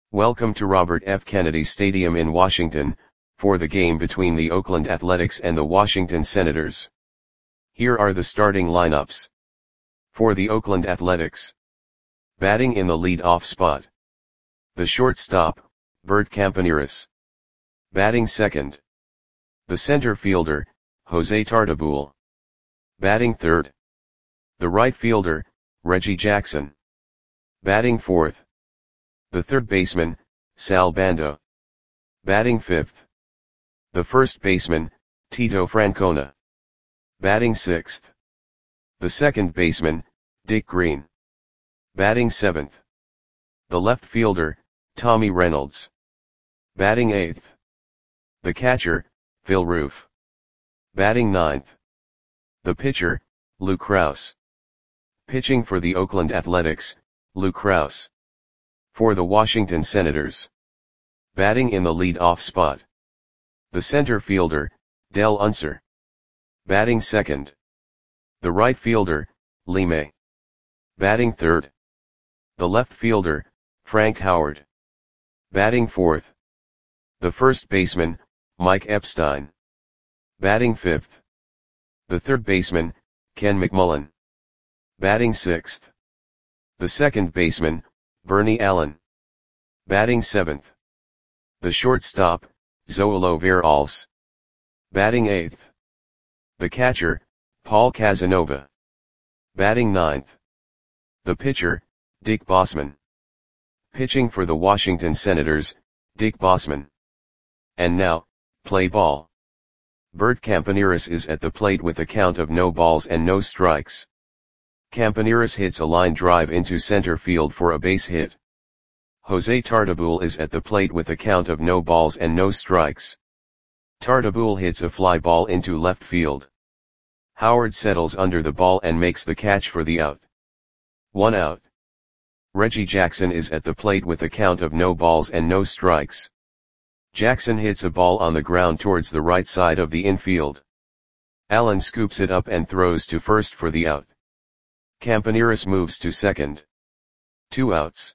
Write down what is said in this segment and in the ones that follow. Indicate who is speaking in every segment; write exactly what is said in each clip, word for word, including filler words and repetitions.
Speaker 1: Welcome to Robert F. Kennedy Stadium in Washington, for the game between the Oakland Athletics and the Washington Senators. Here are the starting lineups. For the Oakland Athletics. Batting in the lead-off spot. The shortstop, Bert Campaneris. Batting second. The center fielder, Jose Tartabull. Batting third. The right fielder, Reggie Jackson. Batting fourth. The third baseman, Sal Bando. Batting fifth. The first baseman, Tito Francona. Batting sixth. The second baseman, Dick Green. Batting seventh. The left fielder, Tommy Reynolds. Batting eighth. The catcher, Phil Roof. Batting ninth. The pitcher, Lou Krause. Pitching for the Oakland Athletics, Lou Krause. For the Washington Senators. Batting in the lead-off spot. The center fielder, Dell Unser. Batting second. The right fielder, Lee May. Batting third. The left fielder, Frank Howard. Batting fourth. The first baseman, Mike Epstein. Batting fifth. The third baseman, Ken McMullen. Batting sixth. The second baseman, Bernie Allen. Batting seventh. The shortstop, Zoilo Veralles. Batting eighth. The catcher, Paul Casanova. Batting ninth. The pitcher, Dick Bosman. Pitching for the Washington Senators, Dick Bosman. And now, play ball. Bert Campaneris is at the plate with a count of no balls and no strikes. Campaneris hits a line drive into center field for a base hit. Jose Tartabull is at the plate with a count of no balls and no strikes. Tartabull hits a fly ball into left field. Howard settles under the ball and makes the catch for the out. One out. Reggie Jackson is at the plate with a count of no balls and no strikes. Jackson hits a ball on the ground towards the right side of the infield. Allen scoops it up and throws to first for the out. Campaneris moves to second. Two outs.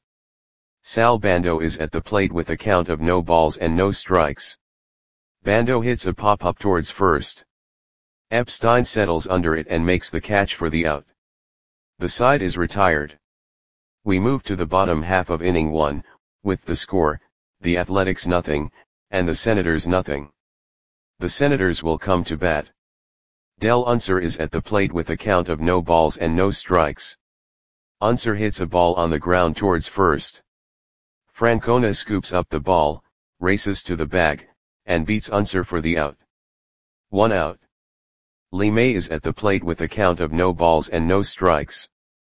Speaker 1: Sal Bando is at the plate with a count of no balls and no strikes. Bando hits a pop-up towards first. Epstein settles under it and makes the catch for the out. The side is retired. We move to the bottom half of inning one, with the score, the Athletics nothing, and the Senators nothing. The Senators will come to bat. Dell Unser is at the plate with a count of no balls and no strikes. Unser hits a ball on the ground towards first. Francona scoops up the ball, races to the bag, and beats Unser for the out. One out. Lee May is at the plate with a count of no balls and no strikes.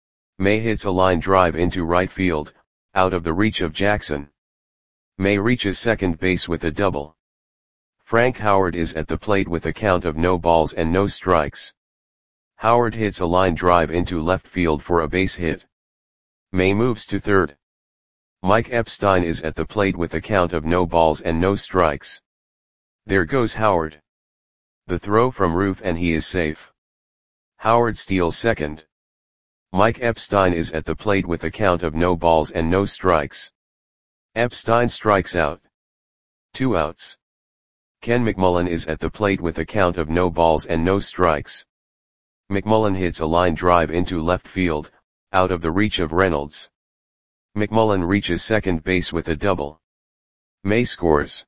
Speaker 1: May hits a line drive into right field, out of the reach of Jackson. May reaches second base with a double. Frank Howard is at the plate with a count of no balls and no strikes. Howard hits a line drive into left field for a base hit. May moves to third. Mike Epstein is at the plate with a count of no balls and no strikes. There goes Howard. The throw from Roof and he is safe. Howard steals second. Mike Epstein is at the plate with a count of no balls and no strikes. Epstein strikes out. Two outs. Ken McMullen is at the plate with a count of no balls and no strikes. McMullen hits a line drive into left field, out of the reach of Reynolds. McMullen reaches second base with a double. May scores.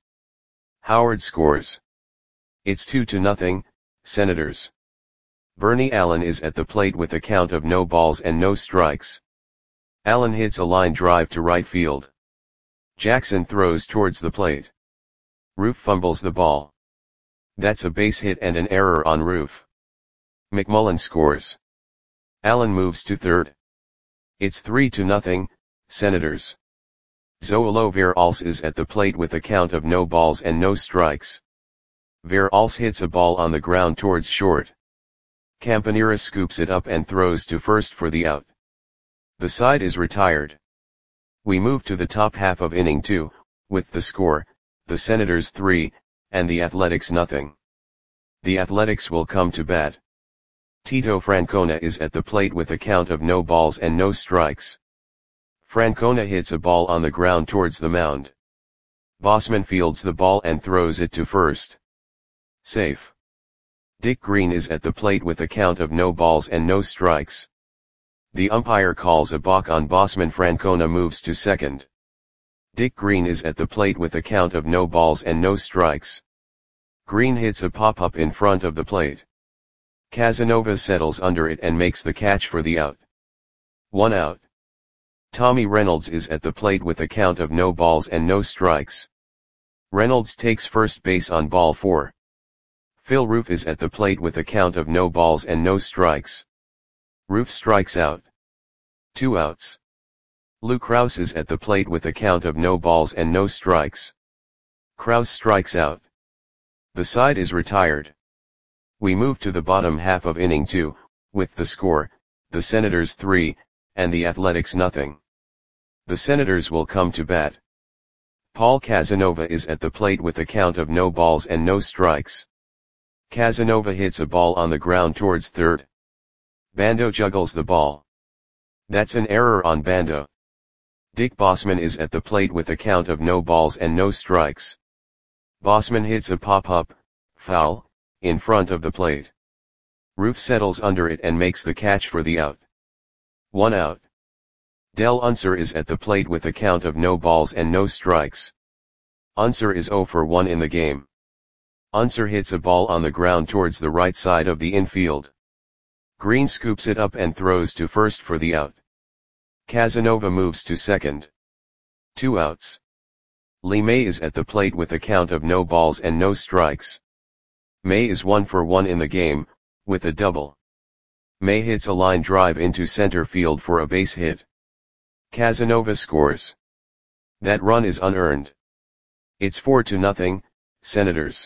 Speaker 1: Howard scores. It's two to nothing, Senators. Bernie Allen is at the plate with a count of no balls and no strikes. Allen hits a line drive to right field. Jackson throws towards the plate. Roof fumbles the ball. That's a base hit and an error on Roof. McMullen scores. Allen moves to third. It's three to nothing, Senators. Zoilo Veralles is at the plate with a count of no balls and no strikes. Veralles hits a ball on the ground towards short. Campaneris scoops it up and throws to first for the out. The side is retired. We move to the top half of inning two, with the score, the Senators three, and the Athletics nothing. The Athletics will come to bat. Tito Francona is at the plate with a count of no balls and no strikes. Francona hits a ball on the ground towards the mound. Bosman fields the ball and throws it to first. Safe. Dick Green is at the plate with a count of no balls and no strikes. The umpire calls a balk on Bosman. Francona moves to second. Dick Green is at the plate with a count of no balls and no strikes. Green hits a pop-up in front of the plate. Casanova settles under it and makes the catch for the out. One out. Tommy Reynolds is at the plate with a count of no balls and no strikes. Reynolds takes first base on ball four. Phil Roof is at the plate with a count of no balls and no strikes. Roof strikes out. Two outs. Lou Krause is at the plate with a count of no balls and no strikes. Krause strikes out. The side is retired. We move to the bottom half of inning two, with the score, the Senators three, and the Athletics nothing. The Senators will come to bat. Paul Casanova is at the plate with a count of no balls and no strikes. Casanova hits a ball on the ground towards third. Bando juggles the ball. That's an error on Bando. Dick Bosman is at the plate with a count of no balls and no strikes. Bosman hits a pop-up, foul, in front of the plate. Roof settles under it and makes the catch for the out. One out. Del Unser is at the plate with a count of no balls and no strikes. Unser is zero for one in the game. Unser hits a ball on the ground towards the right side of the infield. Green scoops it up and throws to first for the out. Casanova moves to second. Two outs. Lee May is at the plate with a count of no balls and no strikes. May is one for one in the game, with a double. May hits a line drive into center field for a base hit. Casanova scores. That run is unearned. It's four to nothing, Senators.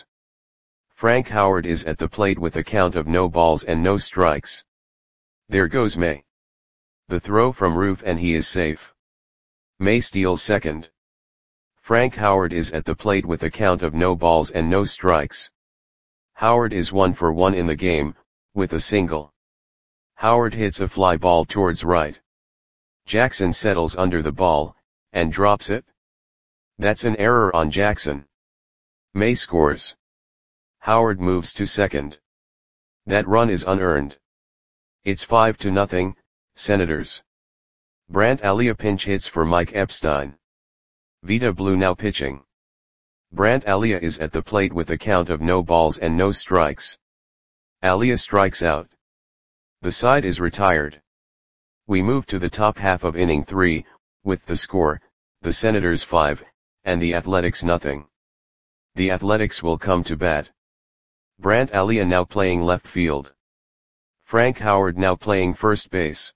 Speaker 1: Frank Howard is at the plate with a count of no balls and no strikes. There goes May. The throw from Roof and he is safe. May steals second. Frank Howard is at the plate with a count of no balls and no strikes. Howard is one for one in the game, with a single. Howard hits a fly ball towards right. Jackson settles under the ball, and drops it. That's an error on Jackson. May scores. Howard moves to second. That run is unearned. It's five to nothing, Senators. Brant Alia pinch hits for Mike Epstein. Vida Blue now pitching. Brant Alia is at the plate with a count of no balls and no strikes. Alia strikes out. The side is retired. We move to the top half of inning three, with the score, the Senators five, and the Athletics nothing. The Athletics will come to bat. Brant Alia now playing left field. Frank Howard now playing first base.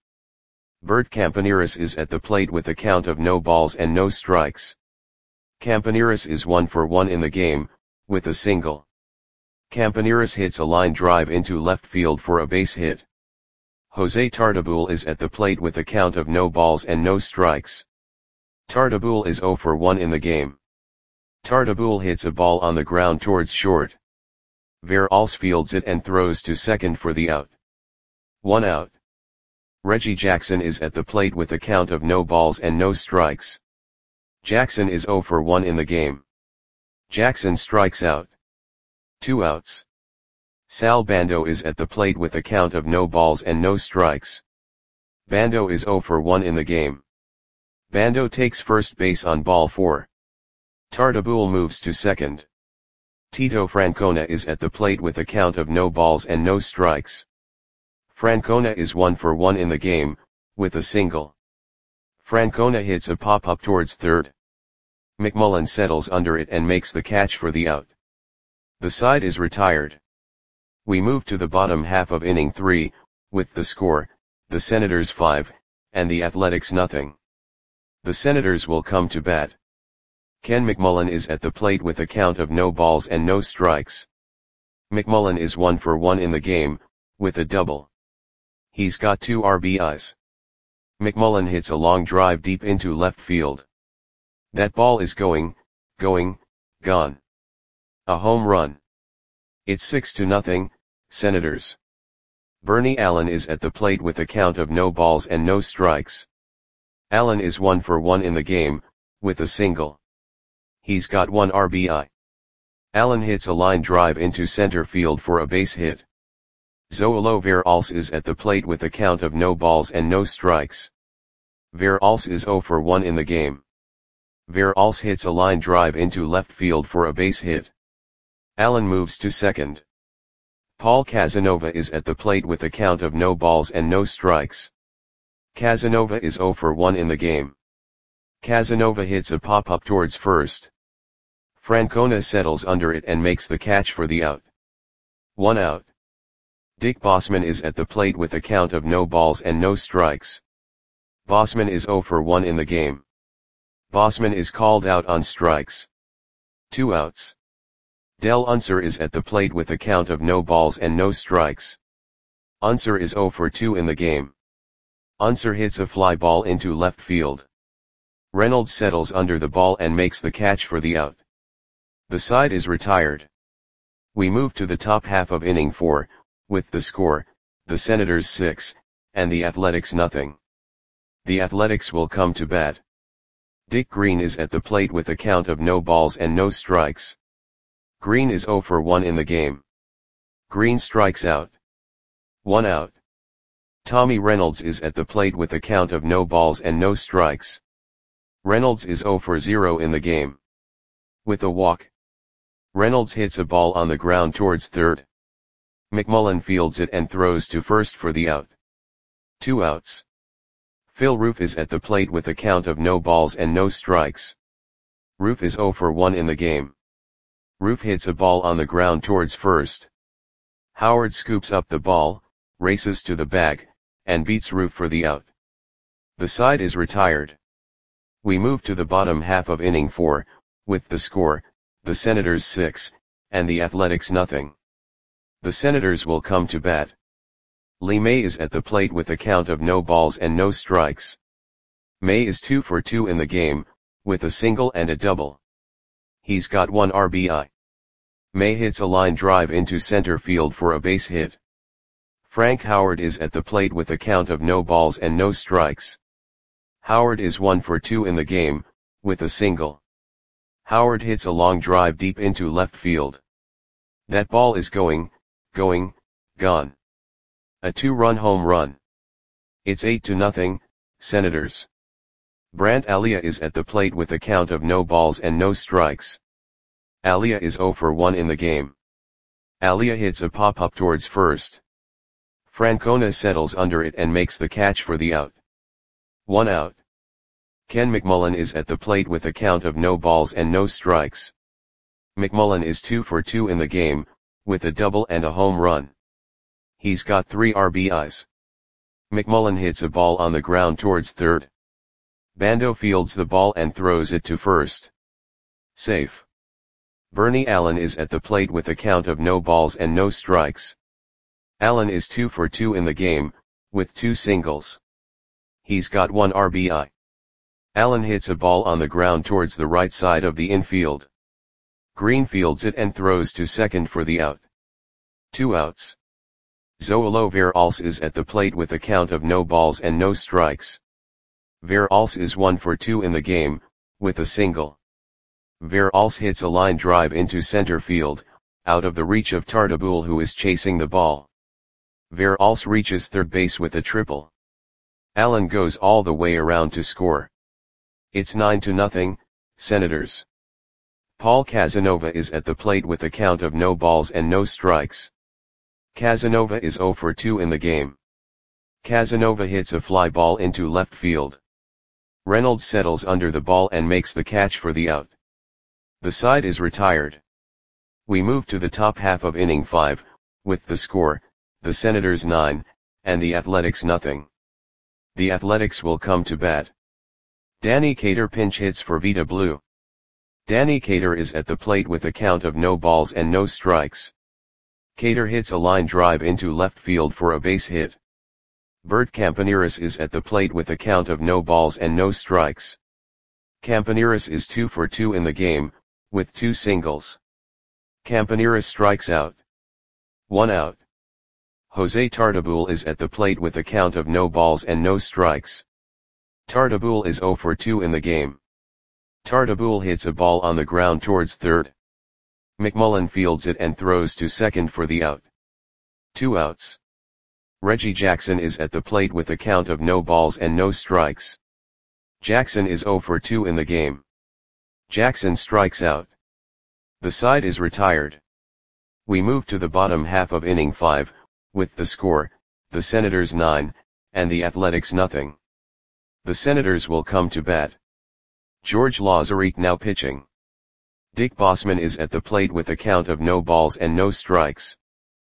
Speaker 1: Bert Campaneris is at the plate with a count of no balls and no strikes. Campaneris is one for one in the game, with a single. Campaneris hits a line drive into left field for a base hit. Jose Tartabull is at the plate with a count of no balls and no strikes. Tartabull is zero for one in the game. Tartabull hits a ball on the ground towards short. Veralls fields it and throws to second for the out. One out. Reggie Jackson is at the plate with a count of no balls and no strikes. Jackson is zero for one in the game. Jackson strikes out. Two outs. Sal Bando is at the plate with a count of no balls and no strikes. Bando is zero for one in the game. Bando takes first base on ball four. Tartabull moves to second. Tito Francona is at the plate with a count of no balls and no strikes. Francona is one for one in the game, with a single. Francona hits a pop-up towards third. McMullen settles under it and makes the catch for the out. The side is retired. We move to the bottom half of inning three, with the score, the Senators five, and the Athletics nothing. The Senators will come to bat. Ken McMullen is at the plate with a count of no balls and no strikes. McMullen is one for one in the game, with a double. He's got two R B Is. McMullen hits a long drive deep into left field. That ball is going, going, gone. A home run. It's six to nothing, Senators. Bernie Allen is at the plate with a count of no balls and no strikes. Allen is one for one in the game, with a single. He's got one R B I. Allen hits a line drive into center field for a base hit. Zoilo Veralce is at the plate with a count of no balls and no strikes. Veralce is zero for one in the game. Veralce hits a line drive into left field for a base hit. Allen moves to second. Paul Casanova is at the plate with a count of no balls and no strikes. Casanova is zero for one in the game. Casanova hits a pop-up towards first. Francona settles under it and makes the catch for the out. One out. Dick Bossman is at the plate with a count of no balls and no strikes. Bossman is zero for one in the game. Bossman is called out on strikes. Two outs. Del Unser is at the plate with a count of no balls and no strikes. Unser is zero for two in the game. Unser hits a fly ball into left field. Reynolds settles under the ball and makes the catch for the out. The side is retired. We move to the top half of inning four, with the score, the Senators six, and the Athletics nothing. The Athletics will come to bat. Dick Green is at the plate with a count of no balls and no strikes. Green is zero for one in the game. Green strikes out. One out. Tommy Reynolds is at the plate with a count of no balls and no strikes. Reynolds is zero for zero in the game. With a walk. Reynolds hits a ball on the ground towards third. McMullen fields it and throws to first for the out. Two outs. Phil Roof is at the plate with a count of no balls and no strikes. Roof is zero for one in the game. Roof hits a ball on the ground towards first. Howard scoops up the ball, races to the bag, and beats Roof for the out. The side is retired. We move to the bottom half of inning four, with the score, the Senators six, and the Athletics nothing. The Senators will come to bat. Lee May is at the plate with a count of no balls and no strikes. May is two for two in the game, with a single and a double. He's got one R B I. May hits a line drive into center field for a base hit. Frank Howard is at the plate with a count of no balls and no strikes. Howard is one for two in the game, with a single. Howard hits a long drive deep into left field. That ball is going, going, gone. A two-run home run. It's eight to nothing, Senators. Brandt Alia is at the plate with a count of no balls and no strikes. Alia is zero for one in the game. Alia hits a pop-up towards first. Francona settles under it and makes the catch for the out. One out. Ken McMullen is at the plate with a count of no balls and no strikes. McMullen is two for two in the game, with a double and a home run. He's got three R B Is. McMullen hits a ball on the ground towards third. Bando fields the ball and throws it to first. Safe. Bernie Allen is at the plate with a count of no balls and no strikes. Allen is two for two in the game, with two singles. He's got one R B I. Allen hits a ball on the ground towards the right side of the infield. Green fields it and throws to second for the out. Two outs. Zoilo Veralce is at the plate with a count of no balls and no strikes. Veralce is one for two in the game, with a single. Veralce hits a line drive into center field, out of the reach of Tartabull, who is chasing the ball. Veralce reaches third base with a triple. Allen goes all the way around to score. It's nine to nothing, Senators. Paul Casanova is at the plate with a count of no balls and no strikes. Casanova is zero for two in the game. Casanova hits a fly ball into left field. Reynolds settles under the ball and makes the catch for the out. The side is retired. We move to the top half of inning five, with the score, the Senators nine, and the Athletics nothing. The Athletics will come to bat. Danny Cater pinch hits for Vita Blue. Danny Cater is at the plate with a count of no balls and no strikes. Cater hits a line drive into left field for a base hit. Bert Campaneris is at the plate with a count of no balls and no strikes. Campaneris is two for two in the game, with two singles. Campaneris strikes out. One out. Jose Tartabull is at the plate with a count of no balls and no strikes. Tartabull is zero for two in the game. Tartabull hits a ball on the ground towards third. McMullen fields it and throws to second for the out. Two outs. Reggie Jackson is at the plate with a count of no balls and no strikes. Jackson is zero for two in the game. Jackson strikes out. The side is retired. We move to the bottom half of inning five, with the score, the Senators nine, and the Athletics nothing. The Senators will come to bat. George Lazarik now pitching. Dick Bosman is at the plate with a count of no balls and no strikes.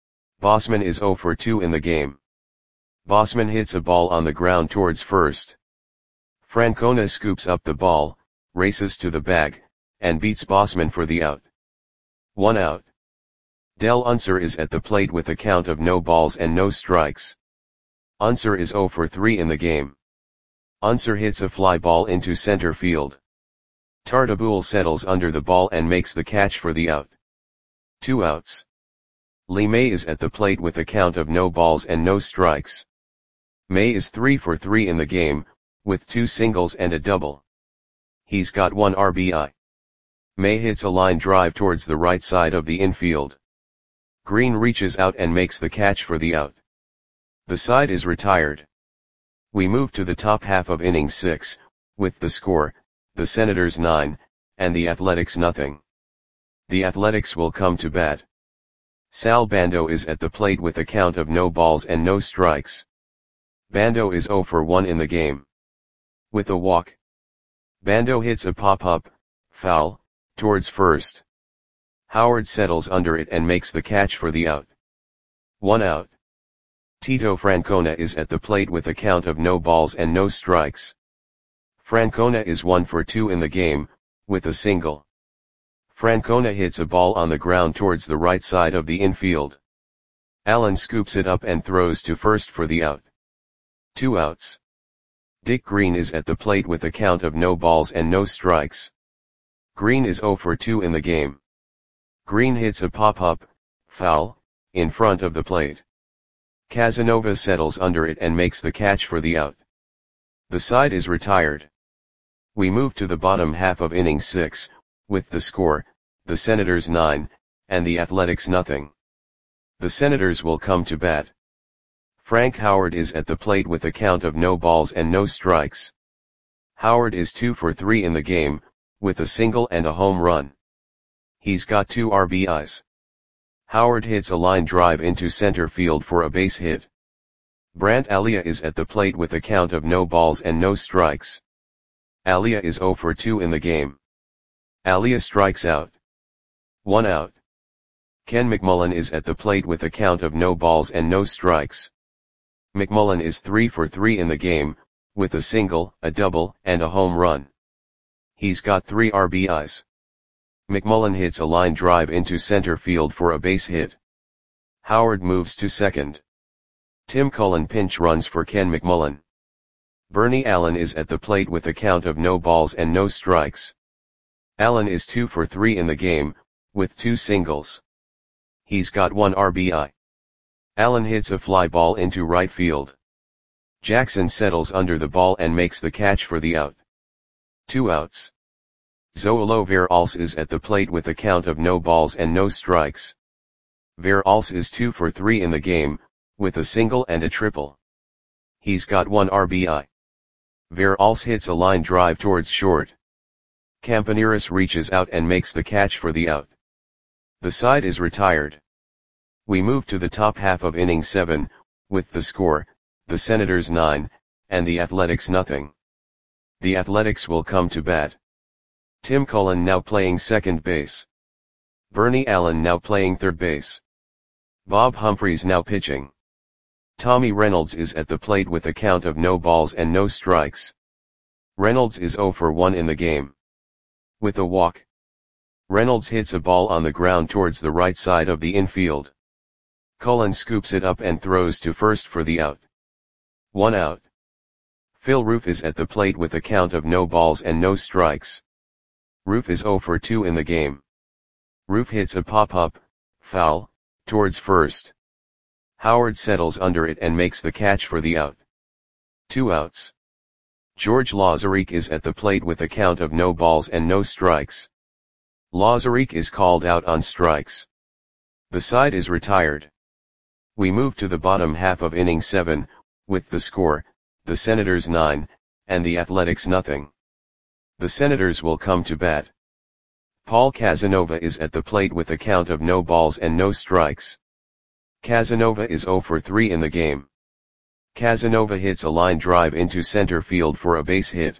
Speaker 1: Bosman is zero for two in the game. Bosman hits a ball on the ground towards first. Francona scoops up the ball, races to the bag, and beats Bosman for the out. One out. Del Unser is at the plate with a count of no balls and no strikes. Unser is zero for three in the game. Unser hits a fly ball into center field. Tartabull settles under the ball and makes the catch for the out. Two outs. Lee May is at the plate with a count of no balls and no strikes. May is three for three in the game, with two singles and a double. He's got one R B I. May hits a line drive towards the right side of the infield. Green reaches out and makes the catch for the out. The side is retired. We move to the top half of inning six, with the score, the Senators nine, and the Athletics nothing. The Athletics will come to bat. Sal Bando is at the plate with a count of no balls and no strikes. Bando is zero for one in the game. With a walk. Bando hits a pop-up, foul, towards first. Howard settles under it and makes the catch for the out. One out. Tito Francona is at the plate with a count of no balls and no strikes. Francona is one for two in the game, with a single. Francona hits a ball on the ground towards the right side of the infield. Allen scoops it up and throws to first for the out. Two outs. Dick Green is at the plate with a count of no balls and no strikes. Green is zero for two in the game. Green hits a pop-up, foul, in front of the plate. Casanova settles under it and makes the catch for the out. The side is retired. We move to the bottom half of inning six, with the score, the Senators nine, and the Athletics nothing. The Senators will come to bat. Frank Howard is at the plate with a count of no balls and no strikes. Howard is two for three in the game, with a single and a home run. He's got two R B Is. Howard hits a line drive into center field for a base hit. Brant Alia is at the plate with a count of no balls and no strikes. Alia is zero for two in the game. Alia strikes out. One out. Ken McMullen is at the plate with a count of no balls and no strikes. McMullen is three for three in the game, with a single, a double, and a home run. He's got three R B Is. McMullen hits a line drive into center field for a base hit. Howard moves to second. Tim Cullen pinch runs for Ken McMullen. Bernie Allen is at the plate with a count of no balls and no strikes. Allen is two for three in the game, with two singles. He's got one R B I. Allen hits a fly ball into right field. Jackson settles under the ball and makes the catch for the out. Two outs. Zoilo Veralce is at the plate with a count of no balls and no strikes. Veralce is two for three in the game, with a single and a triple. He's got one R B I. Veralce hits a line drive towards short. Campaneris reaches out and makes the catch for the out. The side is retired. We move to the top half of inning seven, with the score, the Senators nine, and the Athletics nothing. The Athletics will come to bat. Tim Cullen now playing second base. Bernie Allen now playing third base. Bob Humphreys now pitching. Tommy Reynolds is at the plate with a count of no balls and no strikes. Reynolds is zero for one in the game. With a walk. Reynolds hits a ball on the ground towards the right side of the infield. Cullen scoops it up and throws to first for the out. One out. Phil Roof is at the plate with a count of no balls and no strikes. Roof is zero for two in the game. Roof hits a pop-up, foul, towards first. Howard settles under it and makes the catch for the out. Two outs. George Lazarik is at the plate with a count of no balls and no strikes. Lazarik is called out on strikes. The side is retired. We move to the bottom half of inning seven, with the score, the Senators nine, and the Athletics nothing. The Senators will come to bat. Paul Casanova is at the plate with a count of no balls and no strikes. Casanova is zero for three in the game. Casanova hits a line drive into center field for a base hit.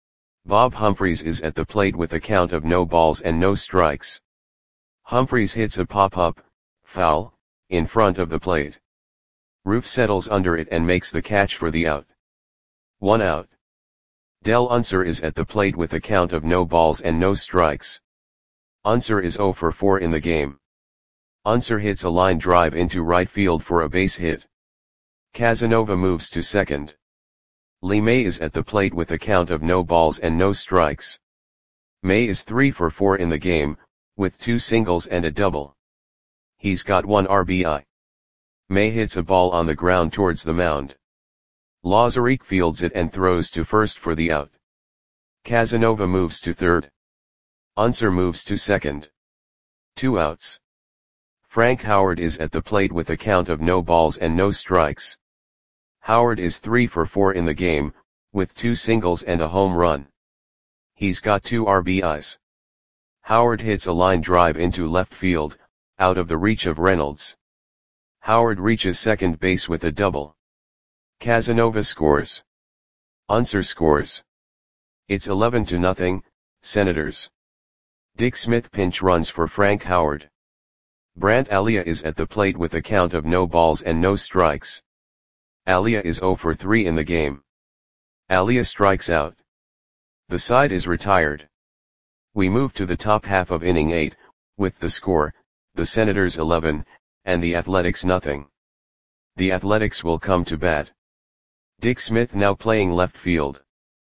Speaker 1: Bob Humphreys is at the plate with a count of no balls and no strikes. Humphreys hits a pop-up, foul, in front of the plate. Roof settles under it and makes the catch for the out. One out. Del Unser is at the plate with a count of no balls and no strikes. Unser is zero for four in the game. Unser hits a line drive into right field for a base hit. Casanova moves to second. Lee May is at the plate with a count of no balls and no strikes. May is three for four in the game, with two singles and a double. He's got one R B I. May hits a ball on the ground towards the mound. Lazarik fields it and throws to first for the out. Casanova moves to third. Unser moves to second. Two outs. Frank Howard is at the plate with a count of no balls and no strikes. Howard is three for four in the game, with two singles and a home run. He's got two R B Is. Howard hits a line drive into left field, out of the reach of Reynolds. Howard reaches second base with a double. Casanova scores. Unser scores. It's eleven to nothing, Senators. Dick Smith pinch runs for Frank Howard. Brandt Alia is at the plate with a count of no balls and no strikes. Alia is zero for three in the game. Alia strikes out. The side is retired. We move to the top half of inning eight, with the score, the Senators eleven, and the Athletics nothing. The Athletics will come to bat. Dick Smith now playing left field.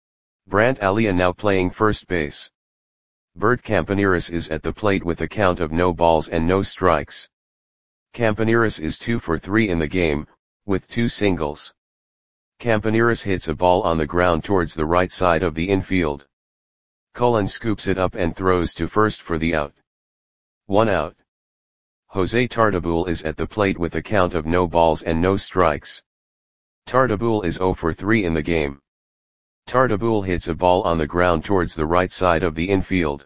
Speaker 1: Brandt Alia now playing first base. Bert Campaneris is at the plate with a count of no balls and no strikes. Campaneris is two for three in the game, with two singles. Campaneris hits a ball on the ground towards the right side of the infield. Cullen scoops it up and throws to first for the out. One out. Jose Tartabull is at the plate with a count of no balls and no strikes. Tartabull is zero for three in the game. Tartabull hits a ball on the ground towards the right side of the infield.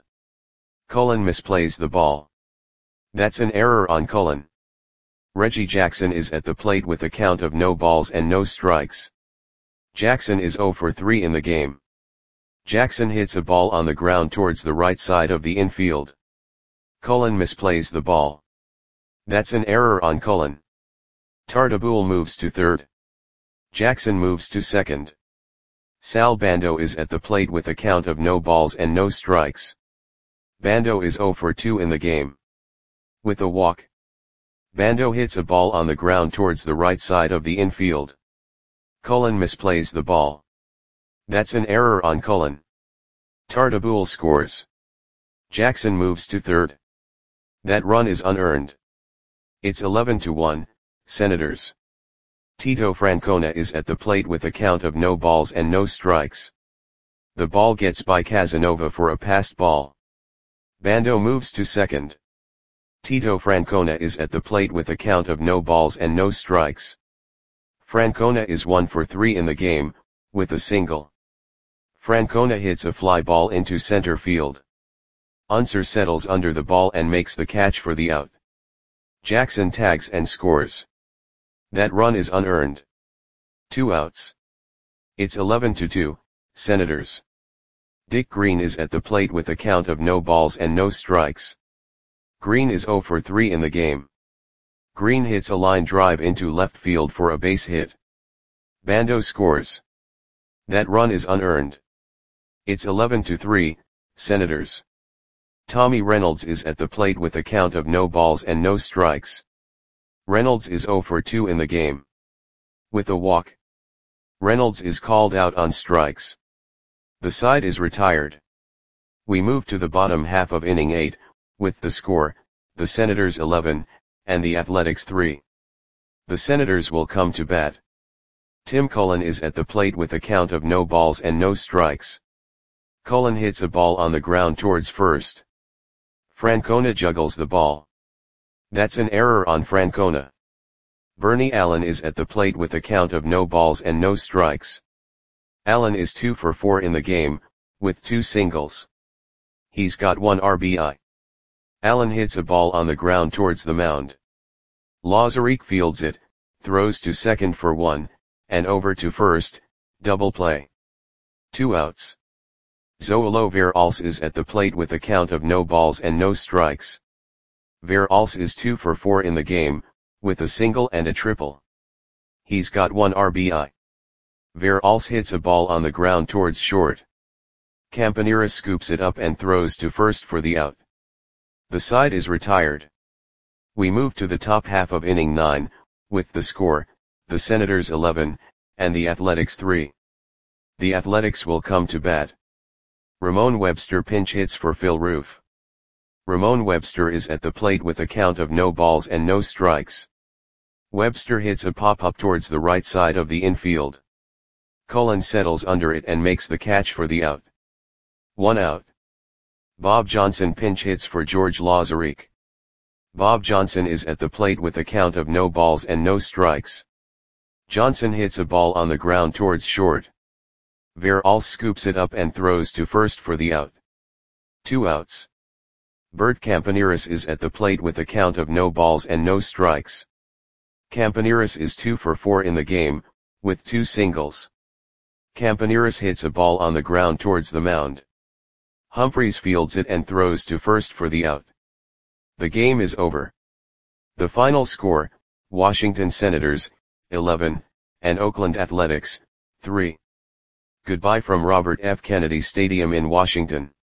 Speaker 1: Cullen misplays the ball. That's an error on Cullen. Reggie Jackson is at the plate with a count of no balls and no strikes. Jackson is zero for three in the game. Jackson hits a ball on the ground towards the right side of the infield. Cullen misplays the ball. That's an error on Cullen. Tartabull moves to third. Jackson moves to second. Sal Bando is at the plate with a count of no balls and no strikes. Bando is zero for two in the game. With a walk. Bando hits a ball on the ground towards the right side of the infield. Cullen misplays the ball. That's an error on Cullen. Tartabull scores. Jackson moves to third. That run is unearned. It's eleven to one, Senators. Tito Francona is at the plate with a count of no balls and no strikes. The ball gets by Casanova for a passed ball. Bando moves to second. Tito Francona is at the plate with a count of no balls and no strikes. Francona is one for three in the game, with a single. Francona hits a fly ball into center field. Unser settles under the ball and makes the catch for the out. Jackson tags and scores. That run is unearned. Two outs. It's eleven to two, Senators. Dick Green is at the plate with a count of no balls and no strikes. Green is zero for three in the game. Green hits a line drive into left field for a base hit. Bando scores. That run is unearned. It's eleven to three, Senators. Tommy Reynolds is at the plate with a count of no balls and no strikes. Reynolds is zero for two in the game. With a walk. Reynolds is called out on strikes. The side is retired. We move to the bottom half of inning eight, with the score, the Senators eleven, and the Athletics three. The Senators will come to bat. Tim Cullen is at the plate with a count of no balls and no strikes. Cullen hits a ball on the ground towards first. Francona juggles the ball. That's an error on Francona. Bernie Allen is at the plate with a count of no balls and no strikes. Allen is two for four in the game, with two singles. He's got one R B I. Allen hits a ball on the ground towards the mound. Lazarick fields it, throws to second for one, and over to first, double play. Two outs. Zoilo Veralce is at the plate with a count of no balls and no strikes. Veralce is two for four in the game, with a single and a triple. He's got one R B I. Veralce hits a ball on the ground towards short. Campaneris scoops it up and throws to first for the out. The side is retired. We move to the top half of inning nine, with the score, the Senators eleven, and the Athletics three. The Athletics will come to bat. Ramon Webster pinch hits for Phil Roof. Ramon Webster is at the plate with a count of no balls and no strikes. Webster hits a pop-up towards the right side of the infield. Cullen settles under it and makes the catch for the out. One out. Bob Johnson pinch hits for George Lazarick. Bob Johnson is at the plate with a count of no balls and no strikes. Johnson hits a ball on the ground towards short. Veralce scoops it up and throws to first for the out. Two outs. Bert Campaneris is at the plate with a count of no balls and no strikes. Campaneris is two for four in the game, with two singles. Campaneris hits a ball on the ground towards the mound. Humphreys fields it and throws to first for the out. The game is over. The final score, Washington Senators, eleven, and Oakland Athletics, three. Goodbye from Robert F. Kennedy Stadium in Washington.